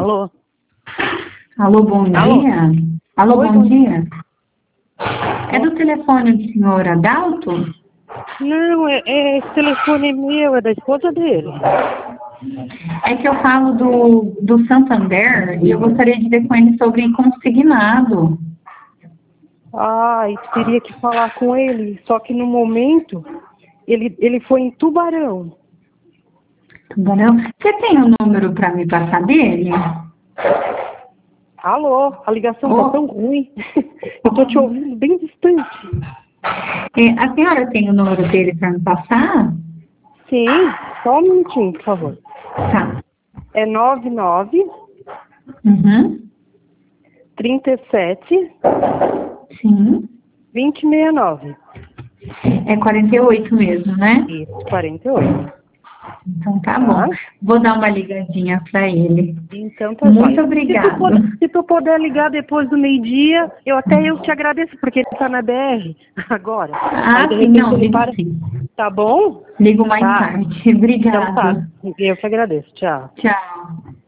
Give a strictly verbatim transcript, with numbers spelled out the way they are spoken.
Alô? Alô, bom Alô? dia. Alô, Oi, bom, bom dia. É do telefone do senhor Adalto? Não, é, é, esse telefone é meu, é da esposa dele. É que eu falo do, do Santander e eu gostaria de ver com ele sobre consignado. Ah, e teria que falar com ele, só que no momento ele, ele foi em Tubarão. Tubarão. Você tem o número para me passar dele? Alô, a ligação tá Ô, tão ruim. Eu tô te ouvindo bem distante. é, a senhora tem o número dele para me passar? Sim, só um minutinho, por favor. Tá. É nove nove, Uhum. trinta e sete, Sim. vinte e sessenta e nove. É quarenta e oito mesmo, né? Isso, quarenta e oito. Então tá bom. Tá? Vou dar uma ligadinha para ele. Então tá Muito jóia. Se tu, obrigada. puder, se tu puder ligar depois do meio-dia, eu até eu te agradeço, porque ele tá na B R agora. Aí Ah, de sim, repente não, ele ligo para. sim. Tá bom? Ligo mais Tá. tarde. Então tá. Obrigada. Eu que agradeço. Tchau. Tchau.